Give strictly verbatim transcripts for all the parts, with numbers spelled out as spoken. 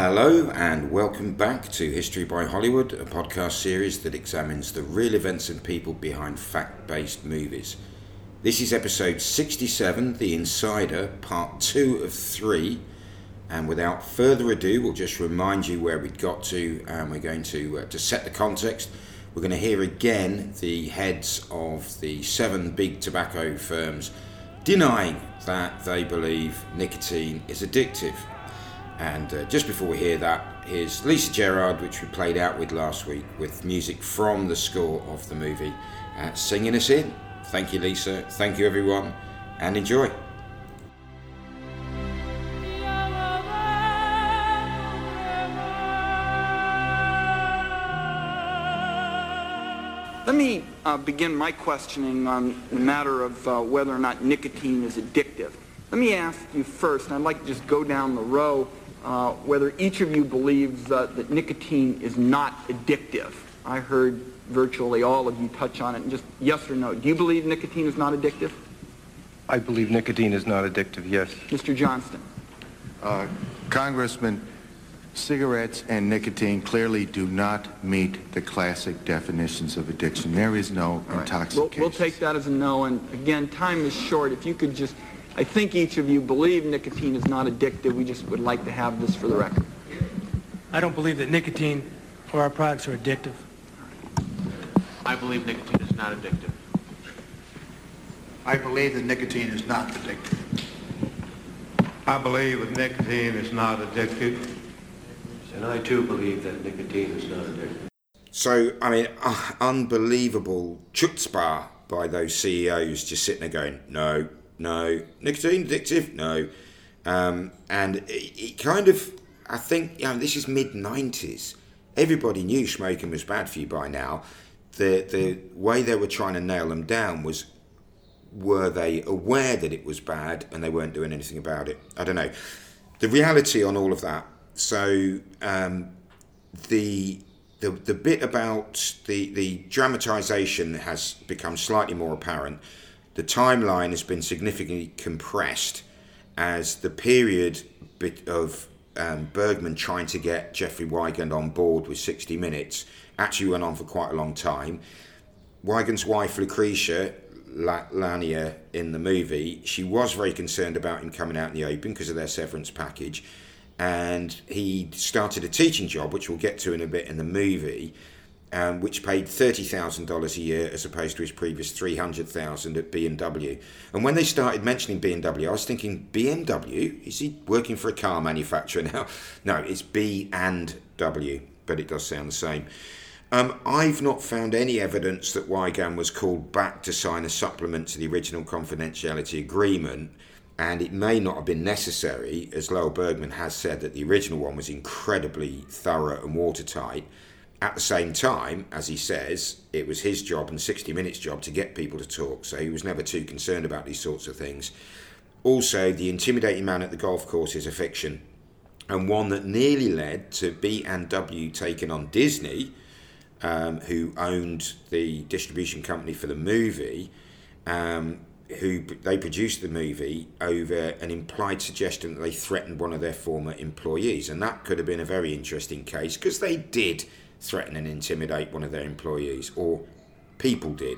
Hello and welcome back to History by Hollywood, a podcast series that examines the real events and people behind fact-based movies. This is episode sixty-seven, The Insider, part two of three. And without further ado, we'll just remind you where we'd got to, and we're going to, uh, to set the context. We're going to hear again the heads of the seven big tobacco firms denying that they believe nicotine is addictive. And uh, just before we hear that, here's Lisa Gerrard, which we played out with last week, with music from the score of the movie, uh, singing us in. Thank you, Lisa. Thank you, everyone, and enjoy. Let me uh, begin my questioning on the matter of uh, whether or not nicotine is addictive. Let me ask you first, and I'd like to just go down the row, uh, whether each of you believes uh, that nicotine is not addictive. I heard virtually all of you touch on it, and just yes or no. Do you believe nicotine is not addictive? I believe nicotine is not addictive, yes. Mister Johnston. Uh, Congressman, cigarettes and nicotine clearly do not meet the classic definitions of addiction. There is no All right. intoxication. We'll, we'll take that as a no, and again, time is short. If you could just... I think each of you believe nicotine is not addictive. We just would like to have this for the record. I don't believe that nicotine or our products are addictive. I believe nicotine is not addictive. I believe that nicotine is not addictive. I believe that nicotine is not addictive. And I too believe that nicotine is not addictive. So, I mean, uh, unbelievable chutzpah by those C E Os just sitting there going, no, no, nicotine addictive, no. Um, and it, it kind of, I think, you know, this is mid nineties. Everybody knew smoking was bad for you by now. The the way they were trying to nail them down was, were they aware that it was bad and they weren't doing anything about it? I don't know. The reality on all of that, so um, the, the the bit about the, the dramatisation has become slightly more apparent. The timeline has been significantly compressed as the period bit of um, Bergman trying to get Jeffrey Wigand on board with sixty minutes actually went on for quite a long time. Wigand's wife, Lucretia Lanier, in the movie, she was very concerned about him coming out in the open because of their severance package. And he started a teaching job, which we'll get to in a bit in the movie, Um, which paid thirty thousand dollars a year as opposed to his previous three hundred thousand dollars at B M W. And when they started mentioning B M W, I was thinking, B M W? Is he working for a car manufacturer now? No, it's B and W, but it does sound the same. Um, I've not found any evidence that Wigand was called back to sign a supplement to the original confidentiality agreement, and it may not have been necessary, as Lowell Bergman has said that the original one was incredibly thorough and watertight. At the same time, as he says, it was his job and sixty minutes job to get people to talk, so he was never too concerned about these sorts of things. Also, the intimidating man at the golf course is a fiction, and one that nearly led to B and W taking on Disney, um, who owned the distribution company for the movie, um, who they produced the movie over an implied suggestion that they threatened one of their former employees, and that could have been a very interesting case, because they did threaten and intimidate one of their employees, or people did.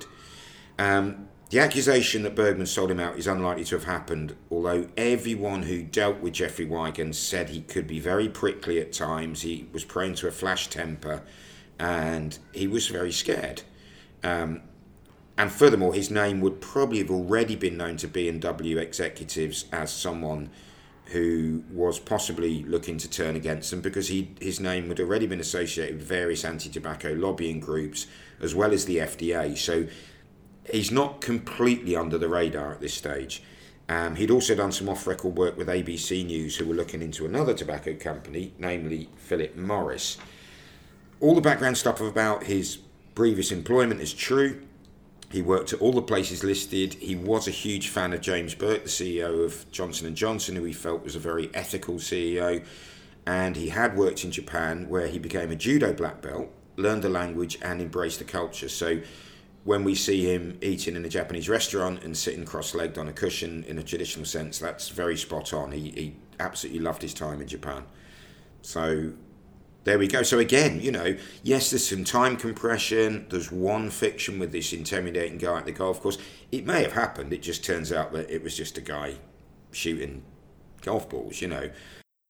Um, the accusation that Bergman sold him out is unlikely to have happened, although everyone who dealt with Jeffrey Wigand said he could be very prickly at times, he was prone to a flash temper, and he was very scared. Um, and furthermore, his name would probably have already been known to B and W executives as someone who was possibly looking to turn against them, because he, his name had already been associated with various anti-tobacco lobbying groups as well as the F D A. So he's not completely under the radar at this stage. Um, he'd also done some off-record work with A B C News, who were looking into another tobacco company, namely Philip Morris. All the background stuff about his previous employment is true. He worked at all the places listed. He was a huge fan of James Burke, the C E O of Johnson and Johnson, who he felt was a very ethical C E O. And he had worked in Japan, where he became a judo black belt, learned the language and embraced the culture. So when we see him eating in a Japanese restaurant and sitting cross-legged on a cushion in a traditional sense, that's very spot on. He, he absolutely loved his time in Japan. So there we go. So again, you know, yes, there's some time compression. There's one fiction with this intimidating guy at the golf course. It may have happened. It just turns out that it was just a guy shooting golf balls, you know.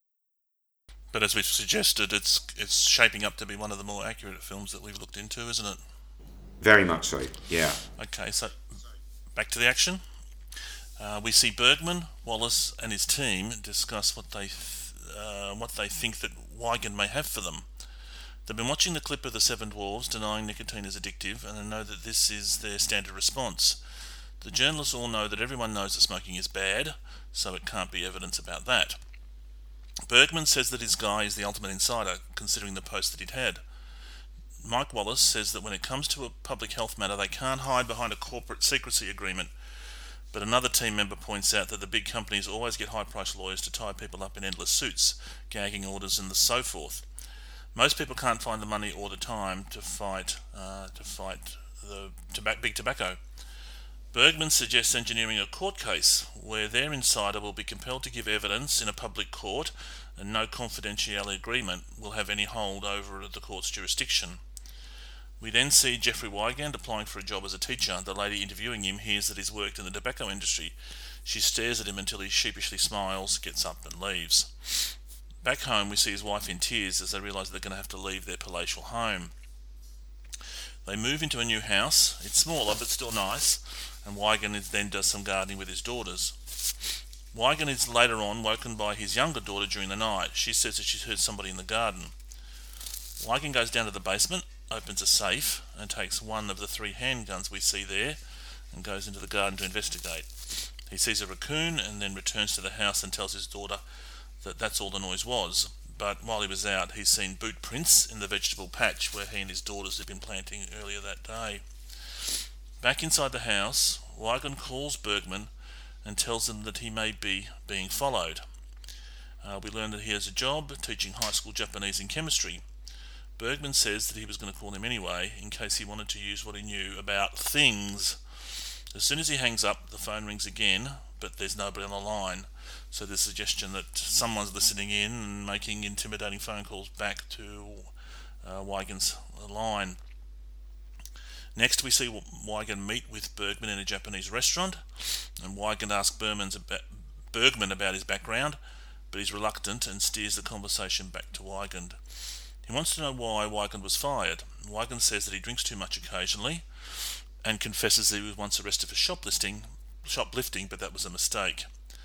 But as we've suggested, it's it's shaping up to be one of the more accurate films that we've looked into, isn't it? Very much so, yeah. Okay, so back to the action. Uh, we see Bergman, Wallace, and his team discuss what they th- uh, what they think that Weigand may have for them. They've been watching the clip of the Seven Dwarves denying nicotine is addictive, and they know that this is their standard response. The journalists all know that everyone knows that smoking is bad, so it can't be evidence about that. Bergman says that his guy is the ultimate insider, considering the post that he'd had. Mike Wallace says that when it comes to a public health matter, they can't hide behind a corporate secrecy agreement. But another team member points out that the big companies always get high-priced lawyers to tie people up in endless suits, gagging orders and so forth. Most people can't find the money or the time to fight uh, to fight the tobac- big tobacco. Bergman suggests engineering a court case where their insider will be compelled to give evidence in a public court, and no confidentiality agreement will have any hold over the court's jurisdiction. We then see Jeffrey Weigand applying for a job as a teacher. The lady interviewing him hears that he's worked in the tobacco industry. She stares at him until he sheepishly smiles, gets up and leaves. Back home we see his wife in tears as they realise they're going to have to leave their palatial home. They move into a new house. It's smaller but still nice, and Weigand then does some gardening with his daughters. Weigand is later on woken by his younger daughter during the night. She says that she's heard somebody in the garden. Weigand goes down to the basement, opens a safe and takes one of the three handguns we see there and goes into the garden to investigate. He sees a raccoon and then returns to the house and tells his daughter that that's all the noise was. But while he was out, he's seen boot prints in the vegetable patch where he and his daughters had been planting earlier that day. Back inside the house, Weigand calls Bergman and tells him that he may be being followed. Uh, we learn that he has a job teaching high school Japanese and chemistry. Bergman says that he was going to call him anyway in case he wanted to use what he knew about things. As soon as he hangs up, the phone rings again, but there's nobody on the line, so there's a suggestion that someone's listening in and making intimidating phone calls back to uh, Weigand's line. Next we see Weigand meet with Bergman in a Japanese restaurant, and Weigand asks about, Bergman about his background, but he's reluctant and steers the conversation back to Weigand. He wants to know why Weigand was fired. Weigand says that he drinks too much occasionally and confesses that he was once arrested for shoplifting, shoplifting, but that was a mistake.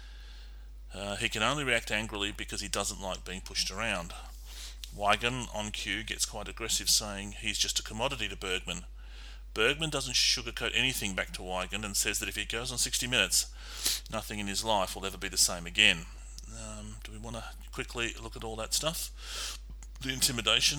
Uh, he can only react angrily because he doesn't like being pushed around. Weigand, on cue, gets quite aggressive, saying he's just a commodity to Bergman. Bergman doesn't sugarcoat anything back to Weigand and says that if he goes on sixty minutes, nothing in his life will ever be the same again. Um, do we want to quickly look at all that stuff? The intimidation.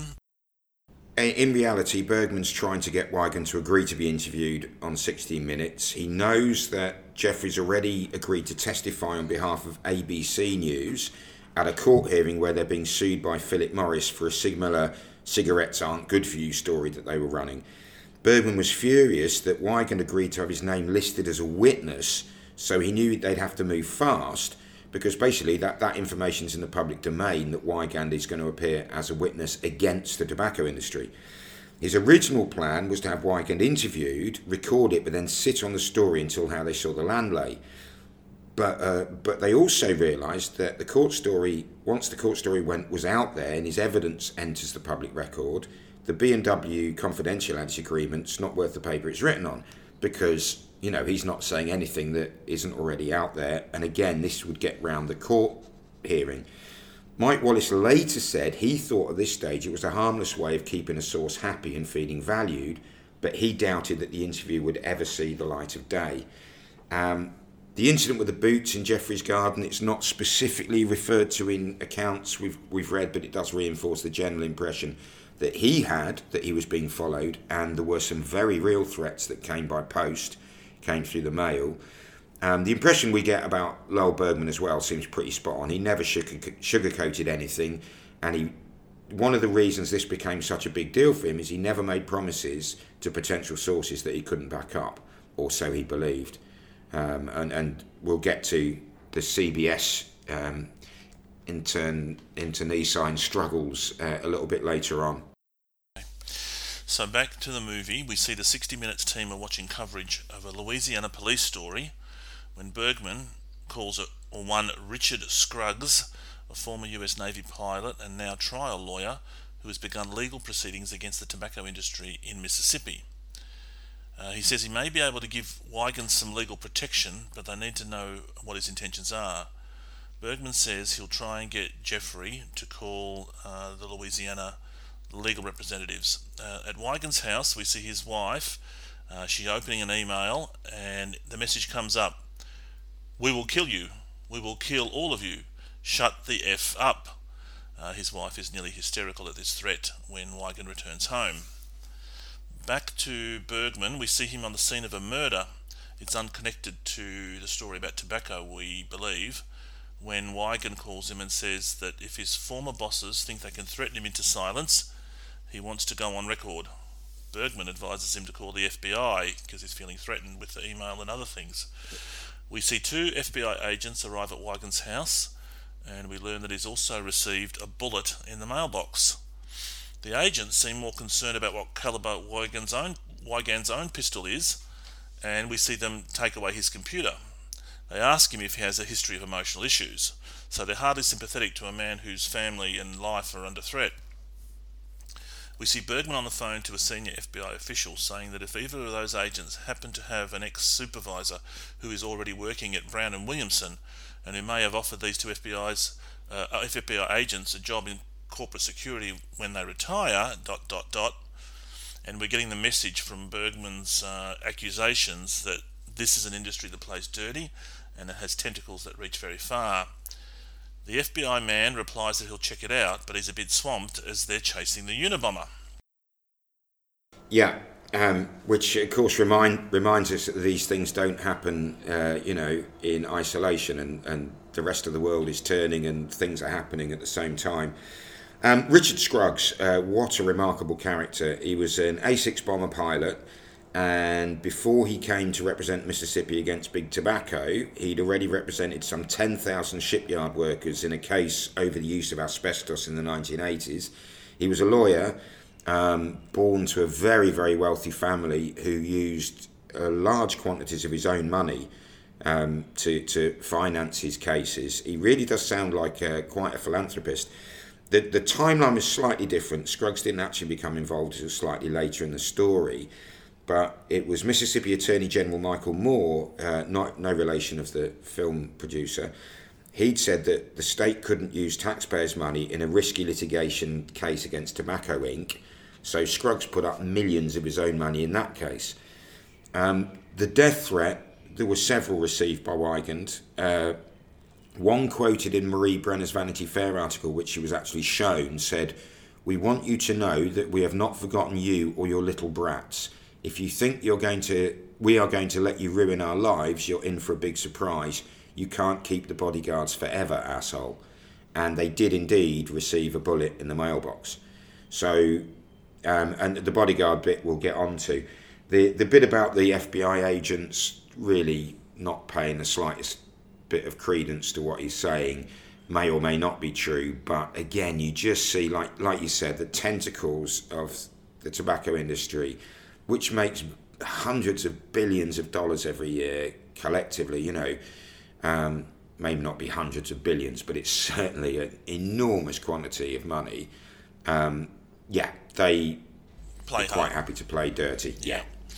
In reality, Bergman's trying to get Weigand to agree to be interviewed on sixty minutes. He knows that Jeffrey's already agreed to testify on behalf of A B C News at a court hearing where they're being sued by Philip Morris for a similar cigarettes aren't good for you story that they were running. Bergman was furious that Weigand agreed to have his name listed as a witness, so he knew they'd have to move fast, because basically that, that information's in the public domain that Weigand is going to appear as a witness against the tobacco industry. His original plan was to have Weigand interviewed, record it, but then sit on the story until how they saw the land lay. But uh, but they also realised that the court story, once the court story went was out there and his evidence enters the public record, the B M W confidentiality agreement's not worth the paper it's written on, because you know, he's not saying anything that isn't already out there. And again, this would get round the court hearing. Mike Wallace later said he thought at this stage it was a harmless way of keeping a source happy and feeling valued, but he doubted that the interview would ever see the light of day. Um, the incident with the boots in Jeffrey's garden, it's not specifically referred to in accounts we've, we've read, but it does reinforce the general impression that he had, that he was being followed, and there were some very real threats that came by post, came through the mail. Um, the impression we get about Lowell Bergman as well seems pretty spot on. He never sugar, sugarcoated anything, and he one of the reasons this became such a big deal for him is he never made promises to potential sources that he couldn't back up, or so he believed. Um, and, and we'll get to the C B S um, intern, internecine struggles uh, a little bit later on. So back to the movie, we see the sixty minutes team are watching coverage of a Louisiana police story when Bergman calls it one Richard Scruggs, a former U S Navy pilot and now trial lawyer who has begun legal proceedings against the tobacco industry in Mississippi. Uh, he says he may be able to give Wiegand some legal protection, but they need to know what his intentions are. Bergman says he'll try and get Jeffrey to call uh, the Louisiana legal representatives. Uh, at Wiegand's house, we see his wife. Uh, she's opening an email, and the message comes up: "We will kill you. We will kill all of you. Shut the F up." Uh, his wife is nearly hysterical at this threat when Wiegand returns home. Back to Bergman, we see him on the scene of a murder. It's unconnected to the story about tobacco, we believe, when Wiegand calls him and says that if his former bosses think they can threaten him into silence, he wants to go on record. Bergman advises him to call the F B I because he's feeling threatened with the email and other things. We see two F B I agents arrive at Wiegand's house, and we learn that he's also received a bullet in the mailbox. The agents seem more concerned about what caliber Wiegand's own, Wiegand's own pistol is, and we see them take away his computer. They ask him if he has a history of emotional issues, so they're hardly sympathetic to a man whose family and life are under threat. We see Bergman on the phone to a senior F B I official saying that if either of those agents happen to have an ex-supervisor who is already working at Brown and Williamson and who may have offered these two F B I's, uh, F B I agents a job in corporate security when they retire, dot, dot, dot, and we're getting the message from Bergman's uh, accusations that this is an industry that plays dirty and it has tentacles that reach very far. The F B I man replies that he'll check it out, but he's a bit swamped as they're chasing the Unabomber. Yeah, um, which of course remind, reminds us that these things don't happen, uh, you know, in isolation, and, and the rest of the world is turning and things are happening at the same time. Um, Richard Scruggs, uh, what a remarkable character. He was an A six bomber pilot, and before he came to represent Mississippi against Big Tobacco, he'd already represented some ten thousand shipyard workers in a case over the use of asbestos in the nineteen eighties. He was a lawyer, um, born to a very, very wealthy family who used uh, large quantities of his own money um, to, to finance his cases. He really does sound like uh, quite a philanthropist. The, the timeline was slightly different. Scruggs didn't actually become involved until slightly later in the story. But it was Mississippi Attorney General Michael Moore, uh, not, no relation of the film producer. He'd said that the state couldn't use taxpayers' money in a risky litigation case against Tobacco Incorporated. So Scruggs put up millions of his own money in that case. Um, the death threat, there were several received by Wiegand. Uh, one quoted in Marie Brenner's Vanity Fair article, which she was actually shown, said, "We want you to know that we have not forgotten you or your little brats. If you think you're going to, we are going to let you ruin our lives, you're in for a big surprise. You can't keep the bodyguards forever, asshole." And they did indeed receive a bullet in the mailbox. So, um, and the bodyguard bit we'll get on to. The, the bit about the F B I agents really not paying the slightest bit of credence to what he's saying may or may not be true. But again, you just see, like like you said, the tentacles of the tobacco industry, which makes hundreds of billions of dollars every year collectively, you know, um, maybe not be hundreds of billions, but it's certainly an enormous quantity of money. Um, yeah, they play are quite happy to play dirty. Yeah.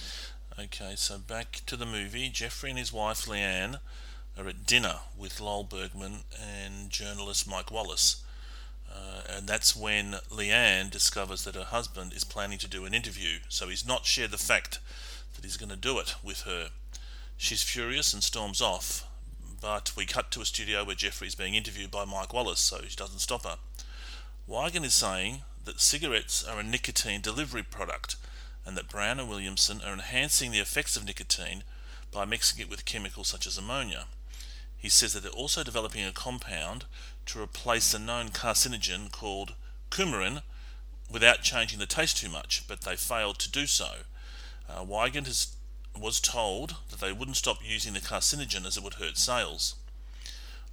Okay, so back to the movie. Jeffrey and his wife Leanne are at dinner with Lowell Bergman and journalist Mike Wallace. Uh, and that's when Leanne discovers that her husband is planning to do an interview, so he's not shared the fact that he's going to do it with her. She's furious and storms off, but we cut to a studio where Jeffrey is being interviewed by Mike Wallace, so she doesn't stop her. Wiegand is saying that cigarettes are a nicotine delivery product, and that Brown and Williamson are enhancing the effects of nicotine by mixing it with chemicals such as ammonia. He says that they're also developing a compound to replace a known carcinogen called coumarin without changing the taste too much, but they failed to do so. Uh, Wiegand has, was told that they wouldn't stop using the carcinogen as it would hurt sales.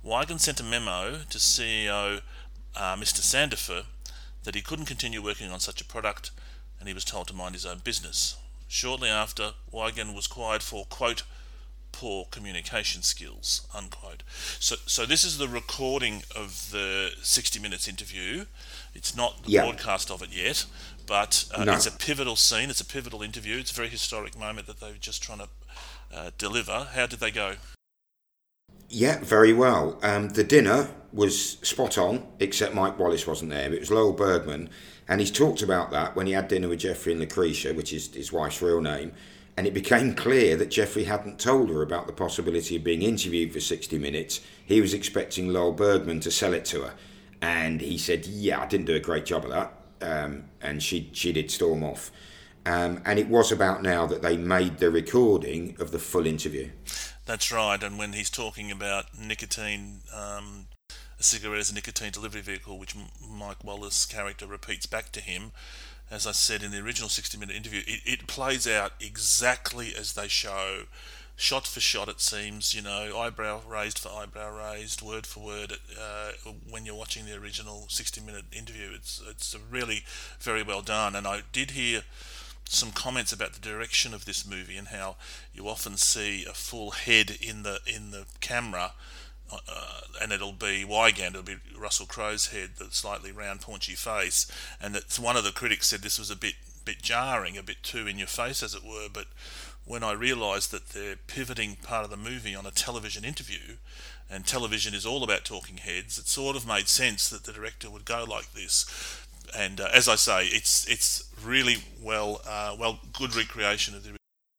Wigan sent a memo to C E O uh, Mister Sandifer that he couldn't continue working on such a product, and he was told to mind his own business. Shortly after, Wigan was quired for, quote, poor communication skills, unquote. So so this is the recording of the sixty minutes interview. It's not the yeah. broadcast of it yet, but uh, no. it's a pivotal scene, it's a pivotal interview, it's a very historic moment that they're just trying to uh, deliver. How did they go? Yeah, very well. Um, the dinner was spot on, except Mike Wallace wasn't there. It was Lowell Bergman, and he's talked about that when he had dinner with Jeffrey and Lucretia, which is his wife's real name, and it became clear that Jeffrey hadn't told her about the possibility of being interviewed for sixty minutes. He was expecting Lowell Bergman to sell it to her, and he said, yeah, I didn't do a great job of that, um, and she, she did storm off. Um, and it was about now that they made the recording of the full interview. That's right, and when he's talking about nicotine, um, a cigarette as a nicotine delivery vehicle, which Mike Wallace's character repeats back to him, as I said in the original sixty minute interview, it, it plays out exactly as they show, shot for shot it seems, you know, eyebrow raised for eyebrow raised, word for word, uh, when you're watching the original sixty minute interview. It's, it's really very well done, and I did hear some comments about the direction of this movie and how you often see a full head in the in the camera, uh, and it'll be Wygant, it'll be Russell Crowe's head, the slightly round, paunchy face, and that one of the critics said this was a bit bit jarring, a bit too in your face, as it were. But when I realised that they're pivoting part of the movie on a television interview, and television is all about talking heads, it sort of made sense that the director would go like this. And uh, as I say, it's it's really well, uh, well, good recreation of the.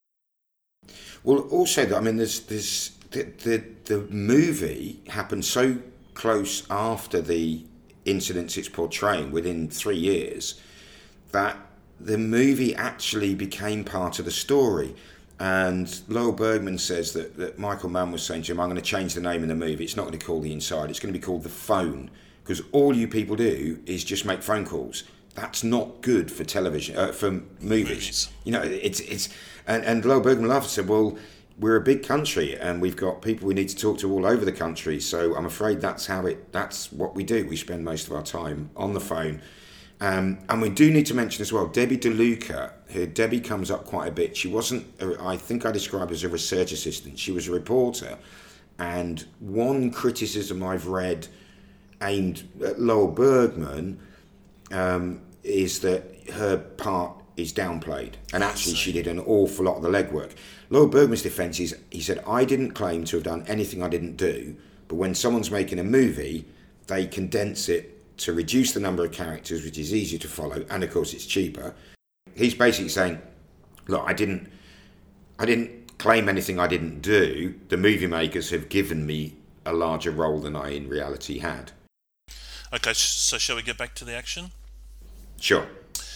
Well, also, I mean, there's there's the the, the movie happened so close after the incidents it's portraying, within three years, that the movie actually became part of the story. And Lowell Bergman says that, that Michael Mann was saying to him, I'm going to change the name of the movie. It's not going to be called The Inside. It's going to be called The Phone. Because all you people do is just make phone calls. That's not good for television, uh, for movies. movies. You know, it's it's and and Lowell Bergman laughed and said, "Well, we're a big country and we've got people we need to talk to all over the country. So I'm afraid that's how it. That's what we do. We spend most of our time on the phone." Um, and we do need to mention as well, Debbie DeLuca, who Debbie comes up quite a bit. She wasn't, I think I described her as a research assistant. She was a reporter, and one criticism I've read aimed at Lowell Bergman um, is that her part is downplayed, and actually she did an awful lot of the legwork. Lowell Bergman's defence is, he said, I didn't claim to have done anything I didn't do, but when someone's making a movie, they condense it to reduce the number of characters, which is easier to follow, and of course it's cheaper. He's basically saying, look, I didn't, I didn't claim anything I didn't do. The movie makers have given me a larger role than I in reality had. Okay, so shall we get back to the action? Sure.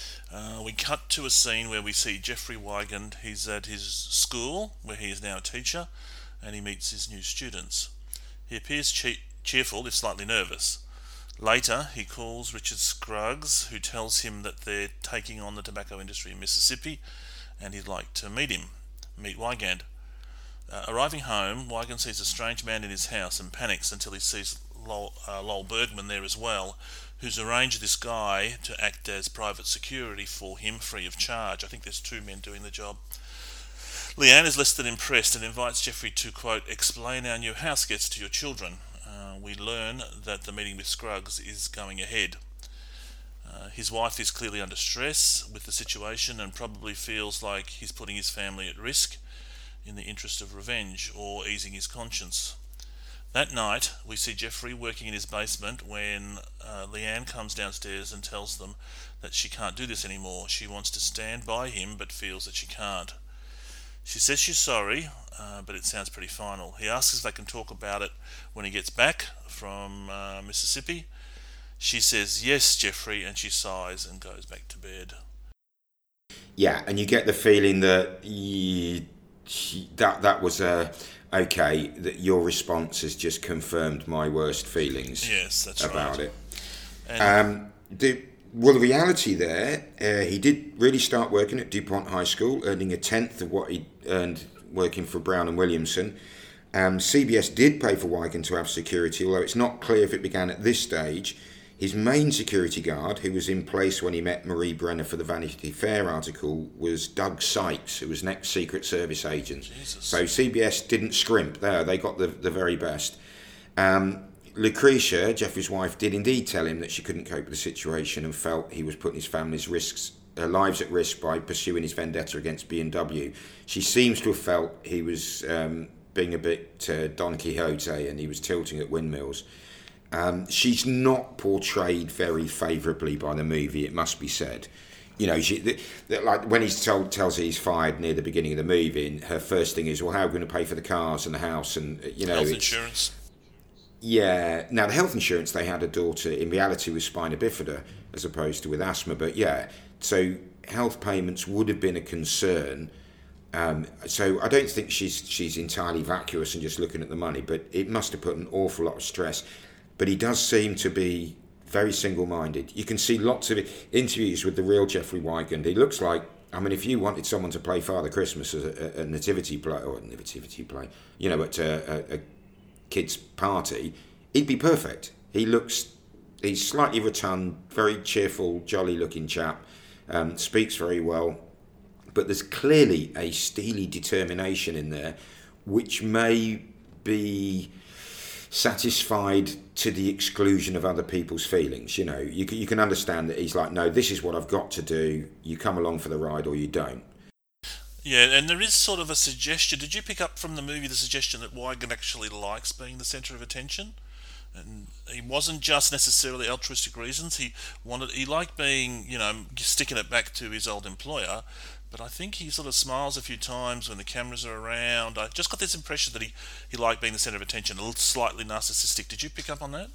Uh, we cut to a scene where we see Jeffrey Wygant. He's at his school, where he is now a teacher, and he meets his new students. He appears che- cheerful, if slightly nervous. Later, he calls Richard Scruggs, who tells him that they're taking on the tobacco industry in Mississippi, and he'd like to meet him, meet Wygant. Uh, arriving home, Wygant sees a strange man in his house and panics until he sees Lowell, uh, Lowell Bergman there as well, who's arranged this guy to act as private security for him free of charge. I think there's two men doing the job. Leanne is less than impressed and invites Jeffrey to, quote, explain our new house gets to your children. Uh, we learn that the meeting with Scruggs is going ahead. Uh, his wife is clearly under stress with the situation and probably feels like he's putting his family at risk in the interest of revenge or easing his conscience. That night, we see Jeffrey working in his basement when uh, Leanne comes downstairs and tells them that she can't do this anymore. She wants to stand by him but feels that she can't. She says she's sorry, uh, but it sounds pretty final. He asks if they can talk about it when he gets back from uh, Mississippi. She says, yes, Jeffrey, and she sighs and goes back to bed. Yeah, and you get the feeling that you, that that was a... okay, that your response has just confirmed my worst feelings yes, that's about right. it. And um, the, well, the reality there, uh, he did really start working at DuPont High School, earning a tenth of what he earned working for Brown and Williamson. Um, C B S did pay for Wigan to have security, although it's not clear if it began at this stage. His main security guard, who was in place when he met Marie Brenner for the Vanity Fair article, was Doug Sykes, who was an ex-Secret Service agent. Jesus. So C B S didn't scrimp there. They got the, the very best. Um, Lucretia, Jeffrey's wife, did indeed tell him that she couldn't cope with the situation and felt he was putting his family's risks, uh, lives at risk by pursuing his vendetta against B and W. She seems to have felt he was um, being a bit uh, Don Quixote and he was tilting at windmills. Um, she's not portrayed very favourably by the movie, it must be said. You know, she the, the, like when he's told tells her he's fired near the beginning of the movie, and her first thing is, "Well, how are we going to pay for the cars and the house?" And you know, health it's, insurance. Yeah. Now the health insurance, they had a daughter in reality with spina bifida as opposed to with asthma, but yeah, so health payments would have been a concern. Um, so I don't think she's she's entirely vacuous and just looking at the money, but it must have put an awful lot of stress. But he does seem to be very single-minded. You can see lots of interviews with the real Jeffrey Wigand. He looks like, I mean, if you wanted someone to play Father Christmas as a, a nativity play, or a nativity play, you know, at a, a, a kid's party, he'd be perfect. He looks, he's slightly rotund, very cheerful, jolly-looking chap, um, speaks very well, but there's clearly a steely determination in there, which may be satisfied to the exclusion of other people's feelings. You know, you can, you can understand that he's like, no, this is what I've got to do. You come along for the ride or you don't. Yeah, and there is sort of a suggestion. Did you pick up from the movie the suggestion that Wigand actually likes being the centre of attention? And he wasn't just necessarily altruistic reasons. He wanted, he liked being, you know, sticking it back to his old employer. But I think he sort of smiles a few times when the cameras are around. I just got this impression that he, he liked being the centre of attention, a little slightly narcissistic. Did you pick up on that?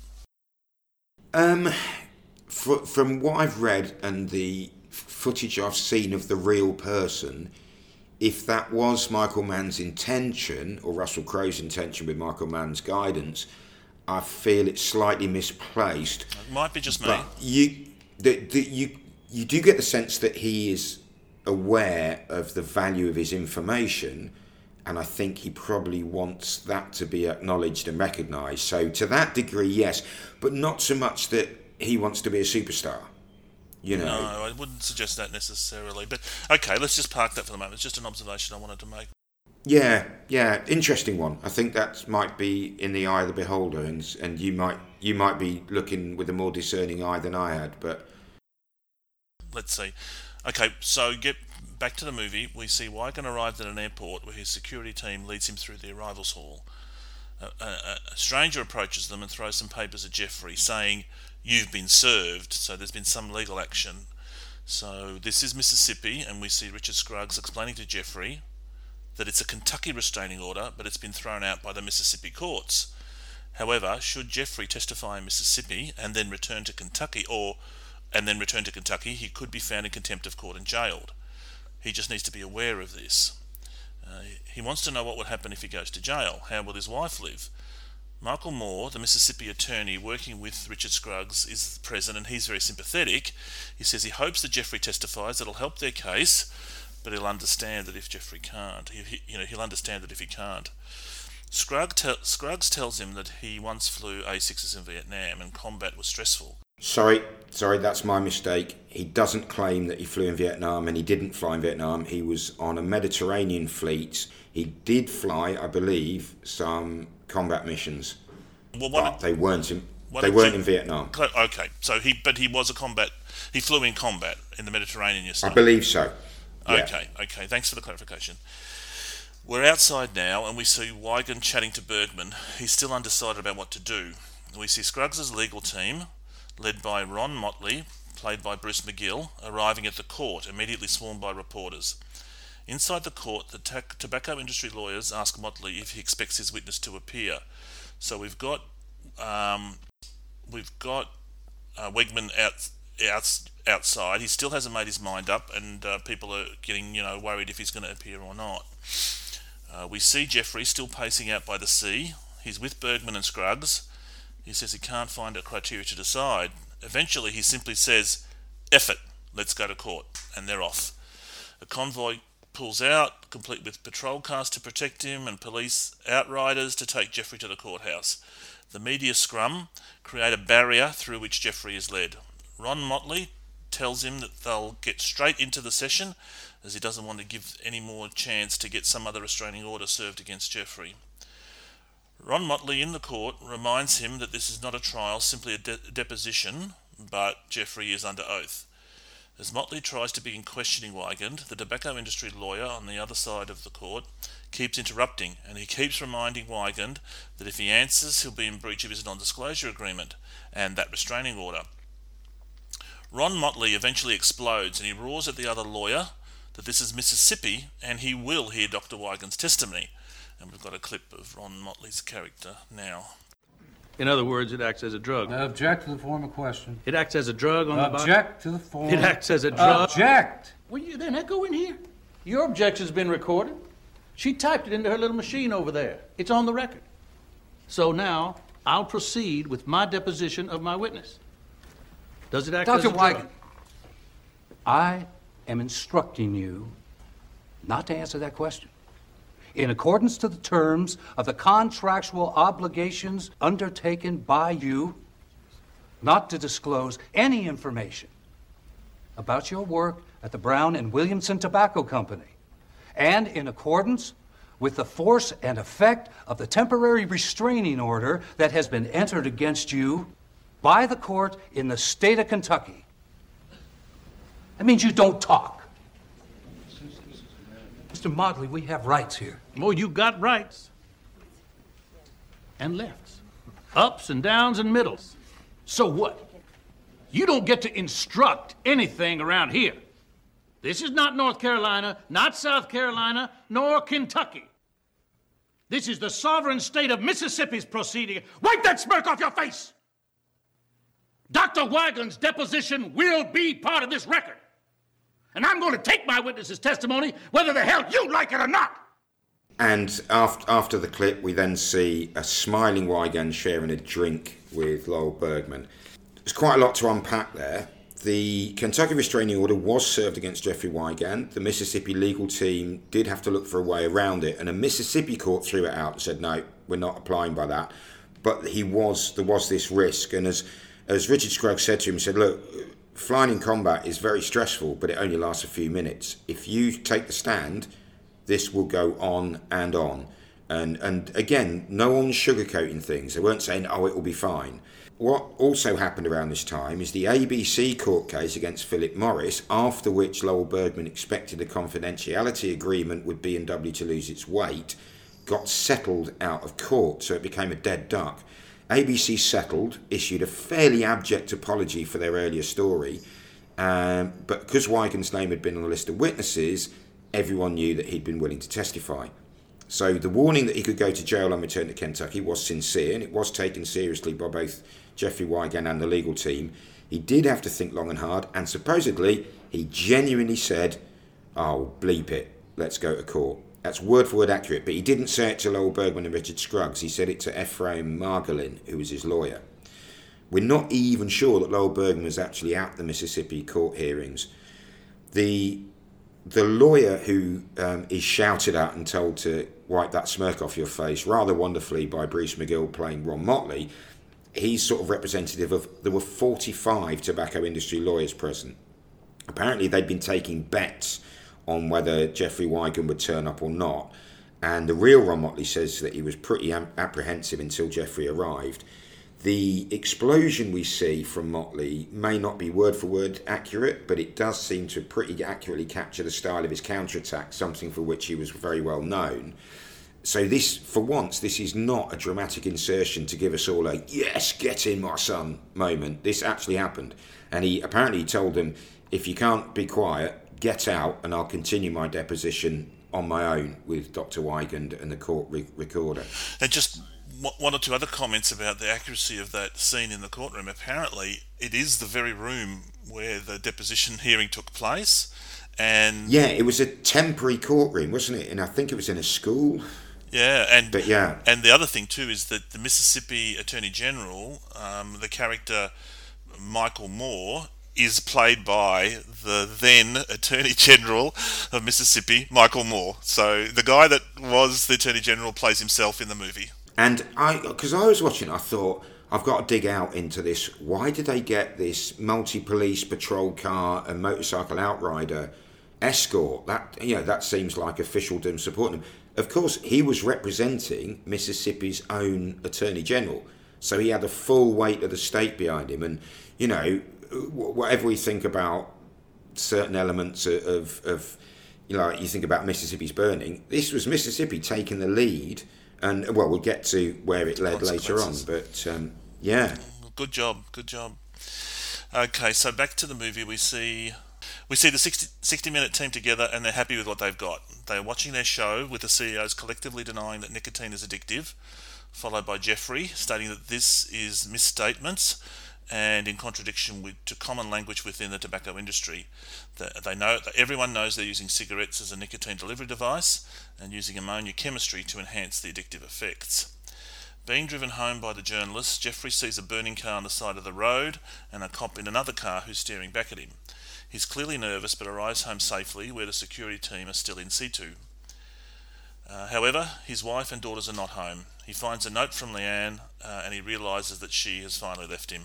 Um, for, from what I've read and the footage I've seen of the real person, if that was Michael Mann's intention, or Russell Crowe's intention with Michael Mann's guidance, I feel it's slightly misplaced. It might be just me. But you, the, the, you, you do get the sense that he is aware of the value of his information, and I think he probably wants that to be acknowledged and recognised. So to that degree, yes, but not so much that he wants to be a superstar. You know. No, I wouldn't suggest that necessarily. But okay, let's just park that for the moment. It's just an observation I wanted to make. Yeah, yeah, interesting one. I think that might be in the eye of the beholder, and and you might you might be looking with a more discerning eye than I had. But let's see. Okay, so get back to the movie. We see Wigand arrived at an airport where his security team leads him through the arrivals hall. A, a, a stranger approaches them and throws some papers at Jeffrey, saying, "You've been served." So there's been some legal action. So this is Mississippi, and we see Richard Scruggs explaining to Jeffrey that it's a Kentucky restraining order, but it's been thrown out by the Mississippi courts. However, should Jeffrey testify in Mississippi and then return to Kentucky, or and then return to Kentucky, he could be found in contempt of court and jailed. He just needs to be aware of this. Uh, he wants to know what would happen if he goes to jail. How will his wife live? Michael Moore, the Mississippi attorney working with Richard Scruggs, is present, and he's very sympathetic. He says he hopes that Jeffrey testifies. It'll help their case, but he'll understand that if Jeffrey can't, he, he, you know, he'll understand that if he can't. Scruggs, te- Scruggs tells him that he once flew A sixes in Vietnam and combat was stressful. Sorry, sorry, that's my mistake. He doesn't claim that he flew in Vietnam, and he didn't fly in Vietnam. He was on a Mediterranean fleet. He did fly, I believe, some combat missions, well, but did, they weren't in. They weren't you, in Vietnam. Okay, so he, but he was a combat. He flew in combat in the Mediterranean. You said. I believe so. Yeah. Okay, okay. Thanks for the clarification. We're outside now, and we see Wigand chatting to Bergman. He's still undecided about what to do. We see Scruggs' legal team, led by Ron Motley, played by Bruce McGill, arriving at the court, immediately swarmed by reporters. Inside the court, the t- tobacco industry lawyers ask Motley if he expects his witness to appear. So we've got um, we've got uh, Wegman out, out outside. He still hasn't made his mind up, and uh, people are getting you know worried if he's going to appear or not. Uh, we see Jeffrey still pacing out by the sea. He's with Bergman and Scruggs. He says he can't find a criteria to decide. Eventually, he simply says, "Eff it, let's go to court," and they're off. A convoy pulls out, complete with patrol cars to protect him and police outriders to take Jeffrey to the courthouse. The media scrum create a barrier through which Jeffrey is led. Ron Motley tells him that they'll get straight into the session, as he doesn't want to give any more chance to get some other restraining order served against Jeffrey. Ron Motley in the court reminds him that this is not a trial, simply a de- deposition, but Jeffrey is under oath. As Motley tries to begin questioning Wigand, the tobacco industry lawyer on the other side of the court keeps interrupting, and he keeps reminding Wigand that if he answers, he'll be in breach of his non-disclosure agreement and that restraining order. Ron Motley eventually explodes, and he roars at the other lawyer that this is Mississippi and he will hear Doctor Wigand's testimony. And we've got a clip of Ron Motley's character now. In other words, it acts as a drug. I object to the form of question. It acts as a drug on object the body? Object to the form. It acts as a drug? Object! Will you then echo in here? Your objection's been recorded. She typed it into her little machine over there. It's on the record. So now, I'll proceed with my deposition of my witness. Does it act Doctor as a drug? Wigand, I am instructing you not to answer that question. In accordance to the terms of the contractual obligations undertaken by you, not to disclose any information about your work at the Brown and Williamson Tobacco Company, and in accordance with the force and effect of the temporary restraining order that has been entered against you by the court in the state of Kentucky. That means you don't talk. Mister Motley, we have rights here. Oh, you got rights. And lefts. Ups and downs and middles. So what? You don't get to instruct anything around here. This is not North Carolina, not South Carolina, nor Kentucky. This is the sovereign state of Mississippi's proceeding. Wipe that smirk off your face! Doctor Wigand's deposition will be part of this record. And I'm going to take my witness's testimony, whether the hell you like it or not. And after, after the clip, we then see a smiling Wigand sharing a drink with Lowell Bergman. There's quite a lot to unpack there. The Kentucky restraining order was served against Jeffrey Wigand. The Mississippi legal team did have to look for a way around it, and a Mississippi court threw it out and said, no, we're not applying by that. But he was there was this risk, and as as Richard Scruggs said to him, he said, look, flying in combat is very stressful, but it only lasts a few minutes. If you take the stand, this will go on and on. And and again, no one's sugarcoating things. They weren't saying, oh, it will be fine. What also happened around this time is the A B C court case against Philip Morris, after which Lowell Bergman expected a confidentiality agreement with B and W to lose its weight, got settled out of court, so it became a dead duck. A B C settled, issued a fairly abject apology for their earlier story, um, but because Wigand's name had been on the list of witnesses, everyone knew that he'd been willing to testify. So the warning that he could go to jail and return to Kentucky was sincere, and it was taken seriously by both Jeffrey Wigand and the legal team. He did have to think long and hard, and supposedly he genuinely said, oh, bleep it, let's go to court. That's word for word accurate, but he didn't say it to Lowell Bergman and Richard Scruggs. He said it to Ephraim Margolin, who was his lawyer. We're not even sure that Lowell Bergman was actually at the Mississippi court hearings. The the lawyer who um, is shouted at and told to wipe that smirk off your face, rather wonderfully by Bruce McGill playing Ron Motley, he's sort of representative of, there were forty-five tobacco industry lawyers present. Apparently they'd been taking bets on whether Jeffrey Wigand would turn up or not. And the real Ron Motley says that he was pretty am- apprehensive until Jeffrey arrived. The explosion we see from Motley may not be word for word accurate, but it does seem to pretty accurately capture the style of his counterattack, something for which he was very well known. So this, for once, this is not a dramatic insertion to give us all a, yes, get in my son moment. This actually happened. And he apparently told them, if you can't be quiet, get out and I'll continue my deposition on my own with Doctor Wigand and the court re- recorder. And just one or two other comments about the accuracy of that scene in the courtroom. Apparently, it is the very room where the deposition hearing took place. And yeah, it was a temporary courtroom, wasn't it? And I think it was in a school. Yeah, and but yeah, and the other thing too is that the Mississippi Attorney General, um, the character Michael Moore, is played by the then Attorney General of Mississippi, Michael Moore. So the guy that was the Attorney General plays himself in the movie. And I, because I was watching, I thought, I've got to dig out into this. Why did they get this multi-police patrol car and motorcycle outrider escort? That, you know, that seems like officialdom supporting him. Of course, he was representing Mississippi's own Attorney General. So he had the full weight of the state behind him. And, you know, whatever we think about certain elements of, of, you know, you think about Mississippi's burning, this was Mississippi taking the lead. And, well, we'll get to where it led later on. But, um, yeah. Good job, good job. Okay, so back to the movie, we see... We see the sixty minute team together and they're happy with what they've got. They're watching their show with the C E Os collectively denying that nicotine is addictive, followed by Jeffrey stating that this is misstatements and in contradiction with, to common language within the tobacco industry. That they know that everyone knows they're using cigarettes as a nicotine delivery device and using ammonia chemistry to enhance the addictive effects. Being driven home by the journalist, Jeffrey sees a burning car on the side of the road and a cop in another car who's staring back at him. He's clearly nervous but arrives home safely where the security team are still in situ. Uh, however, his wife and daughters are not home. He finds a note from Leanne uh, and he realises that she has finally left him.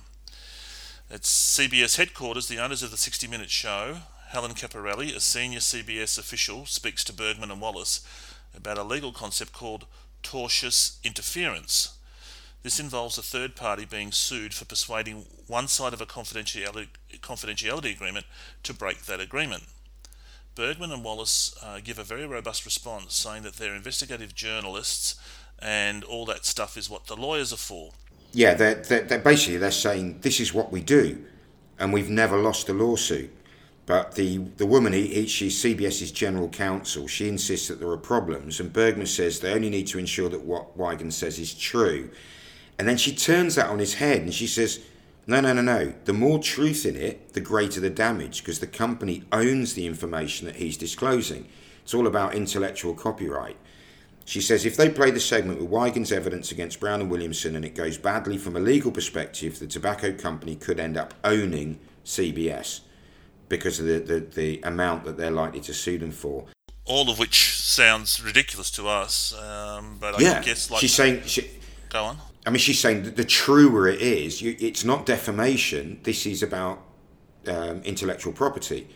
At C B S headquarters, the owners of the sixty minute show, Helen Caparelli, a senior C B S official, speaks to Bergman and Wallace about a legal concept called tortious interference. This involves a third party being sued for persuading one side of a confidentiality, confidentiality agreement to break that agreement. Bergman and Wallace uh, give a very robust response, saying that they're investigative journalists and all that stuff is what the lawyers are for. Yeah, they're, they're, they're basically they're saying this is what we do, and we've never lost a lawsuit. But the, the woman, he, he, she's CBS's general counsel, she insists that there are problems, and Bergman says they only need to ensure that what Wigan says is true. And then she turns that on his head and she says, no, no, no, no. The more truth in it, the greater the damage, because the company owns the information that he's disclosing. It's all about intellectual copyright. She says if they play the segment with Wigan's evidence against Brown and Williamson and it goes badly from a legal perspective, the tobacco company could end up owning C B S because of the, the, the amount that they're likely to sue them for. All of which sounds ridiculous to us, um, but I yeah. guess... like She's saying... She, Go on. I mean, she's saying that the truer it is, you, it's not defamation. This is about um, intellectual property.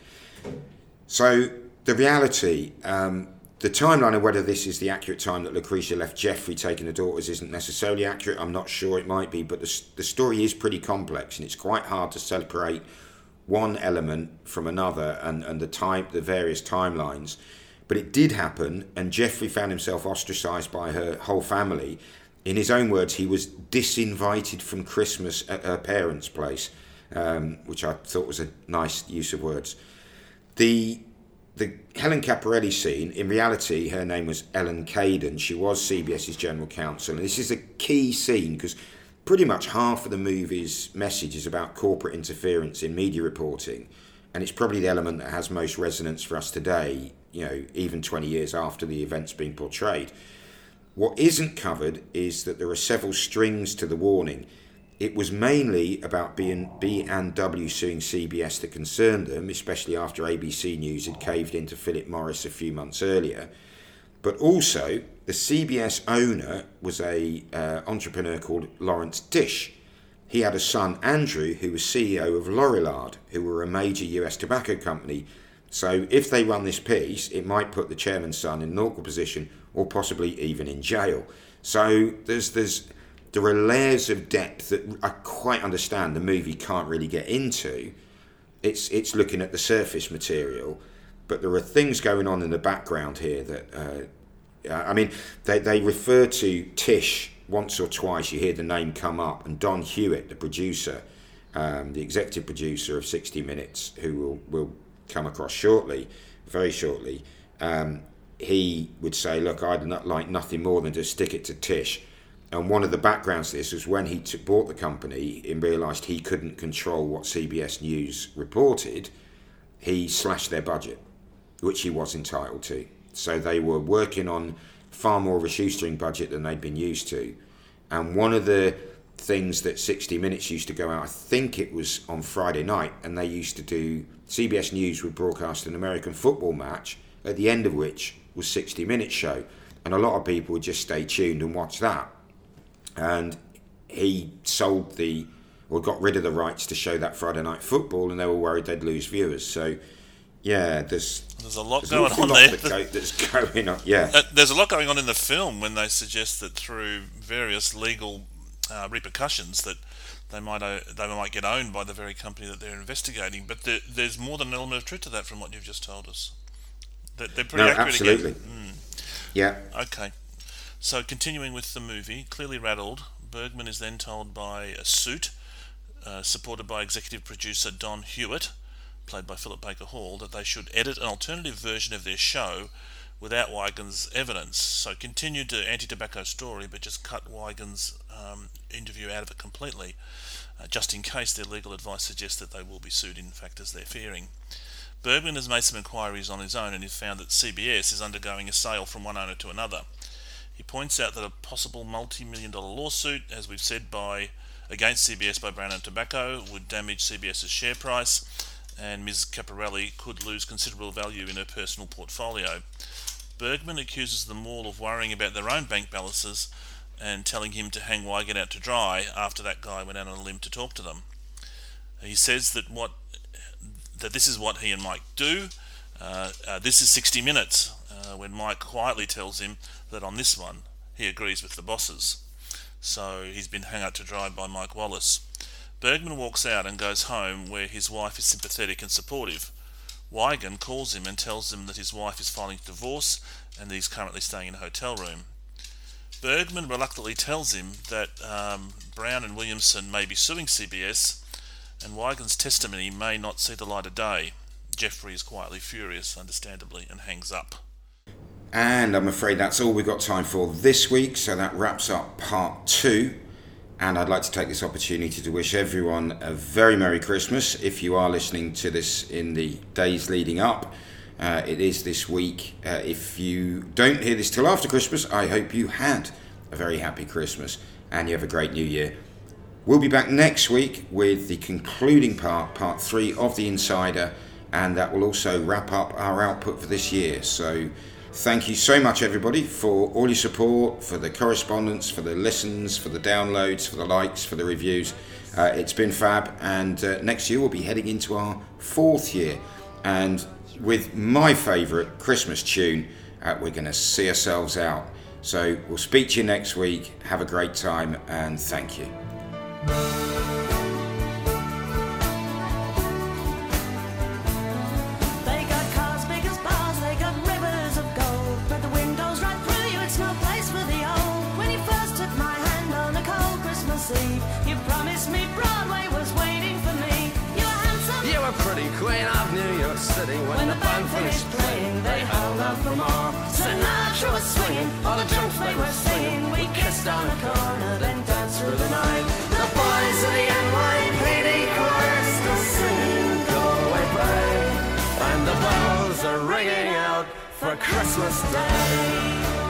So the reality, um, the timeline of whether this is the accurate time that Lucretia left Jeffrey taking the daughters isn't necessarily accurate. I'm not sure, it might be, but the, the story is pretty complex and it's quite hard to separate one element from another and, and the time, the various timelines. But it did happen, and Jeffrey found himself ostracised by her whole family. In his own words, he was disinvited from Christmas at her parents' place, um, which I thought was a nice use of words. The the Helen Caparelli scene, in reality, her name was Ellen Caden. She was CBS's general counsel. And this is a key scene because pretty much half of the movie's message is about corporate interference in media reporting. And it's probably the element that has most resonance for us today, you know, even twenty years after the event's been portrayed. What isn't covered is that there are several strings to the warning. It was mainly about B and W suing C B S that concerned them, especially after A B C News had caved into Philip Morris a few months earlier. But also, the C B S owner was a uh, entrepreneur called Lawrence Tisch. He had a son, Andrew, who was C E O of Lorillard, who were a major U S tobacco company. So if they run this piece, it might put the chairman's son in an awkward position, or possibly even in jail. So there's there's there are layers of depth that I quite understand the movie can't really get into. It's it's looking at the surface material, but there are things going on in the background here that uh, I mean they they refer to Tisch once or twice. You hear the name come up, and Don Hewitt, the producer, um, the executive producer of sixty minutes, who will will come across shortly, very shortly. Um, he would say, look, I'd not like nothing more than to stick it to Tisch. And one of the backgrounds to this was when he t- bought the company and realised he couldn't control what C B S News reported, he slashed their budget, which he was entitled to. So they were working on far more of a shoestring budget than they'd been used to. And one of the things that sixty minutes used to go out. I think it was on Friday night, and they used to do, C B S News would broadcast an American football match, at the end of which was sixty minute show, and a lot of people would just stay tuned and watch that. And he sold the, or got rid of the rights to show that Friday night football, and they were worried they'd lose viewers. So yeah, there's there's a lot there's going on lot there. That go, that's going on. Yeah, uh, there's a lot going on in the film when they suggest that through various legal uh, repercussions that they might uh, they might get owned by the very company that they're investigating. But there, there's more than an element of truth to that from what you've just told us. They're, they're pretty no, accurate absolutely. again. Mm. Yeah. Okay. So continuing with the movie, clearly rattled, Bergman is then told by a suit, uh, supported by executive producer Don Hewitt, played by Philip Baker Hall, that they should edit an alternative version of their show without Wigan's evidence. So continued to anti-tobacco story, but just cut Wigan's um, interview out of it completely, uh, just in case their legal advice suggests that they will be sued, in fact, as they're fearing. Bergman has made some inquiries on his own and has found that C B S is undergoing a sale from one owner to another. He points out that a possible multi-million dollar lawsuit, as we've said, by against C B S by Brown and Tobacco would damage CBS's share price, and Miz Caporelli could lose considerable value in her personal portfolio. Bergman accuses them all of worrying about their own bank balances and telling him to hang Wigan out to dry after that guy went out on a limb to talk to them. He says that what that this is what he and Mike do. Uh, uh, this is sixty minutes, uh, when Mike quietly tells him that on this one he agrees with the bosses. So he's been hung out to dry by Mike Wallace. Bergman walks out and goes home, where his wife is sympathetic and supportive. Wigan calls him and tells him that his wife is filing for divorce and that he's currently staying in a hotel room. Bergman reluctantly tells him that um, Brown and Williamson may be suing C B S, and Wigan's testimony may not see the light of day. Jeffrey is quietly furious, understandably, and hangs up. And I'm afraid that's all we've got time for this week, so that wraps up part two. And I'd like to take this opportunity to wish everyone a very Merry Christmas. If you are listening to this in the days leading up, uh, it is this week. Uh, if you don't hear this till after Christmas, I hope you had a very happy Christmas and you have a great New Year. We'll be back next week with the concluding part, part three of The Insider, and that will also wrap up our output for this year. So thank you so much, everybody, for all your support, for the correspondence, for the listens, for the downloads, for the likes, for the reviews. Uh, it's been fab, and uh, next year we'll be heading into our fourth year. And with my favourite Christmas tune, uh, we're going to see ourselves out. So we'll speak to you next week. Have a great time, and thank you. You promised me Broadway was waiting for me. You were handsome. You were pretty queen of New York City. When, when the band finished playing, they held out for more. Sinatra was swinging, all the junk they were singing. We kissed on a corner, then danced through the night. The boys of the N Y P D chorus still singing Go Away Brave, and the bells are ringing out for Christmas Day.